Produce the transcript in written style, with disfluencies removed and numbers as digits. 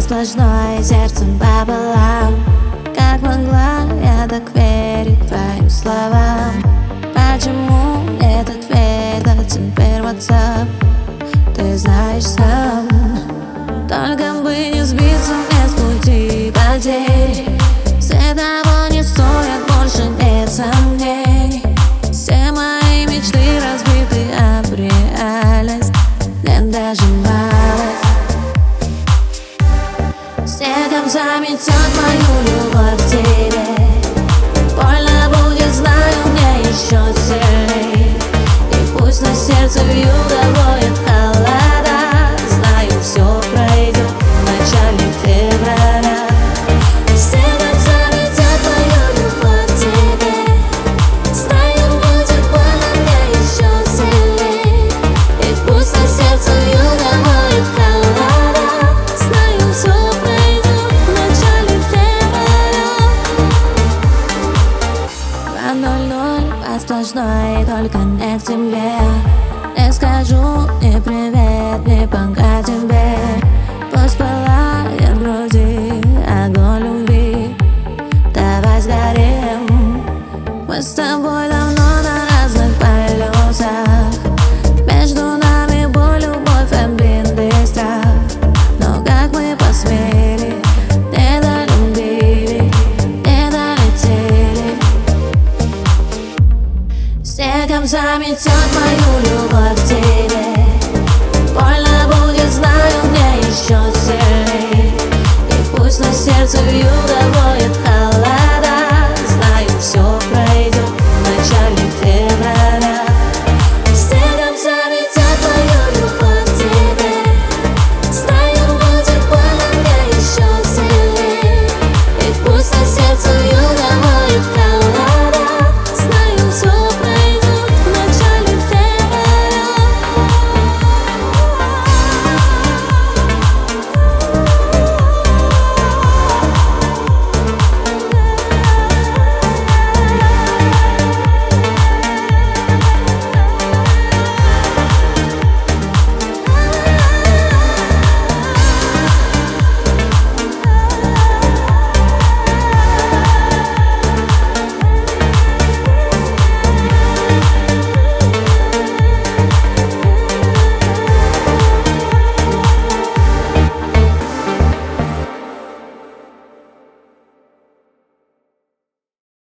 сплошной, сердцем пополам. Как могла я так верить твоим словам? Почему этот ведь теперь WhatsApp? Ты знаешь сам. Только бы не сбиться мне с пути потерь. Все того не стоят, больше нет сомнений. Все мои мечты разбиты об реальность. Нет даже малость. Снегом заметет мою любовь к тебе. Больно будет, знаю, мне еще сильней. И пусть на сердце вьюга воет холода, знаю, все пройдет в начале февраля. Снегом заметет мою любовь к тебе. Знаю, будет больно, мне еще сильней. И пусть на сердце вьюга воет холода, знаю, все пройдет в начале февраля. 2:00 по сплошной, только не к тебе. Не скажу ни привет, ни пока тебе. Пусть пылает в груди огонь любви. Давай сгорим. Мы с тобой давно на разных полюсах. Между нами боль, любовь, обиды, страх. Но как мы посмели, не долюбили, не долетели. Снегом заметет мою любовь к тебе. Больно будет, знаю, мне еще сильней. И пусть на сердце вьюга воет холода.